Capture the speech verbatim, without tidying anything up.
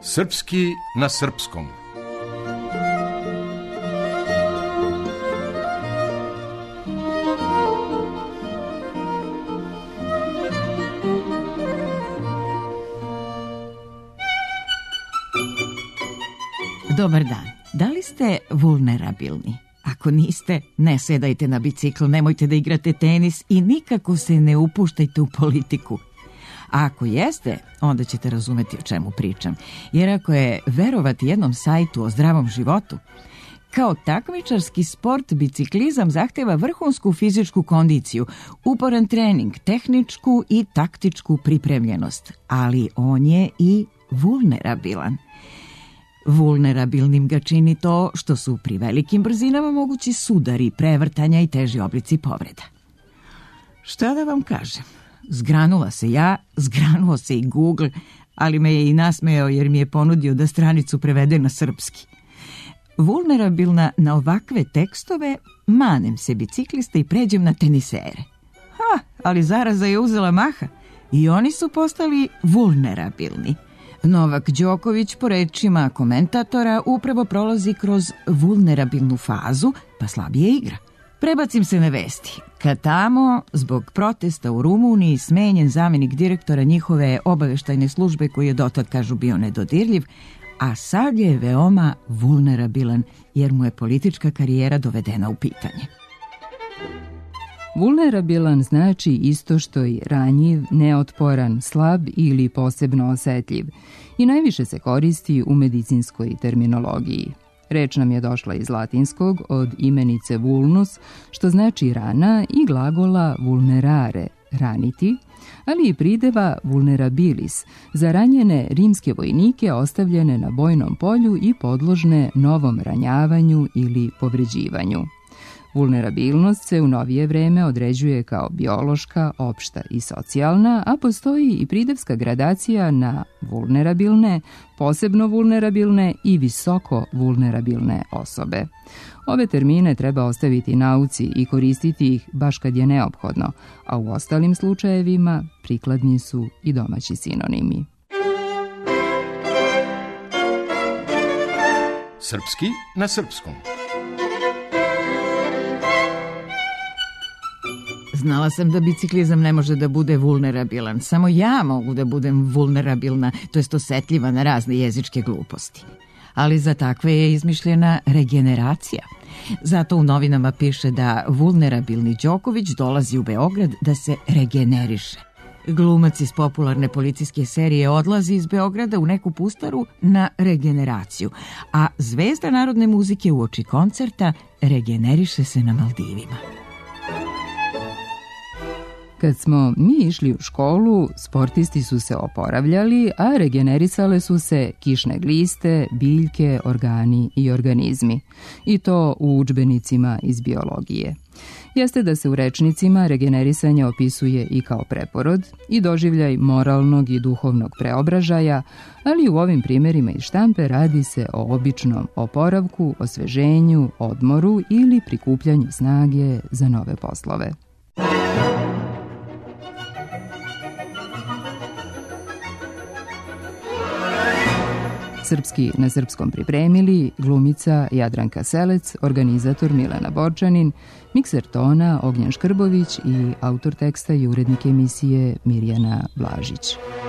Srpski na srpskom. Dobar dan. Da li ste vulnerabilni? Ako niste, ne sedajte na bicikl, nemojte da igrate tenis i nikako se ne upuštajte u politiku. A ako jeste, onda ćete razumeti o čemu pričam. Jer ako je verovati jednom sajtu o zdravom životu, kao takmičarski sport, biciklizam zahteva vrhunsku fizičku kondiciju, uporan trening, tehničku i taktičku pripremljenost, ali on je i vulnerabilan. Vulnerabilnim ga čini to što su pri velikim brzinama mogući sudari, prevrtanja i teži oblici povreda. Šta da vam kažem? Zgranula se ja, zgranuo se i Google, ali me je i nasmejao jer mi je ponudio da stranicu prevede na srpski. Vulnerabilna na ovakve tekstove, manem se biciklista i pređem na tenisere. Ha, ali zaraza je uzela maha i oni su postali vulnerabilni. Novak Đoković, po rečima komentatora, upravo prolazi kroz vulnerabilnu fazu, pa slabije igra. Prebacim se na vesti. Kad tamo, zbog protesta u Rumuniji, smenjen zamenik direktora njihove obaveštajne službe koji je dotad, kažu, bio nedodirljiv, a sad je veoma vulnerabilan jer mu je politička karijera dovedena u pitanje. Vulnerabilan znači isto što i ranjiv, neotporan, slab ili posebno osetljiv i najviše se koristi u medicinskoj terminologiji. Reč nam je došla iz latinskog od imenice vulnus, što znači rana, i glagola vulnerare, raniti, ali i prideva vulnerabilis, za ranjene rimske vojnike ostavljene na bojnom polju i podložne novom ranjavanju ili povređivanju. Vulnerabilnost se u novije vreme određuje kao biološka, opšta i socijalna, a postoji i pridevska gradacija na vulnerabilne, posebno vulnerabilne i visoko vulnerabilne osobe. Ove termine treba ostaviti nauci i koristiti ih baš kad je neophodno, a u ostalim slučajevima prikladni su i domaći sinonimi. Srpski na srpskom. Znala sam da biciklizam ne može da bude vulnerabilan. Samo ja mogu da budem vulnerabilna, to jest osetljiva na razne jezičke gluposti. Ali za takve je izmišljena regeneracija. Zato u novinama piše da vulnerabilni Đoković dolazi u Beograd da se regeneriše. Glumac iz popularne policijske serije odlazi iz Beograda u neku pustaru na regeneraciju, a zvezda narodne muzike uoči koncerta regeneriše se na Maldivima. Kad smo mi išli u školu, sportisti su se oporavljali, a regenerisale su se kišne gliste, biljke, organi i organizmi. I to u udžbenicima iz biologije. Jeste da se u rečnicima regenerisanje opisuje i kao preporod i doživljaj moralnog i duhovnog preobražaja, ali u ovim primjerima iz štampe radi se o običnom oporavku, osveženju, odmoru ili prikupljanju snage za nove poslove. Srpski na srpskom pripremili glumica Jadranka Selec, organizator Milena Borčanin, mikser tona Ognjen Škrbović i autor teksta i urednik emisije Mirjana Blažić.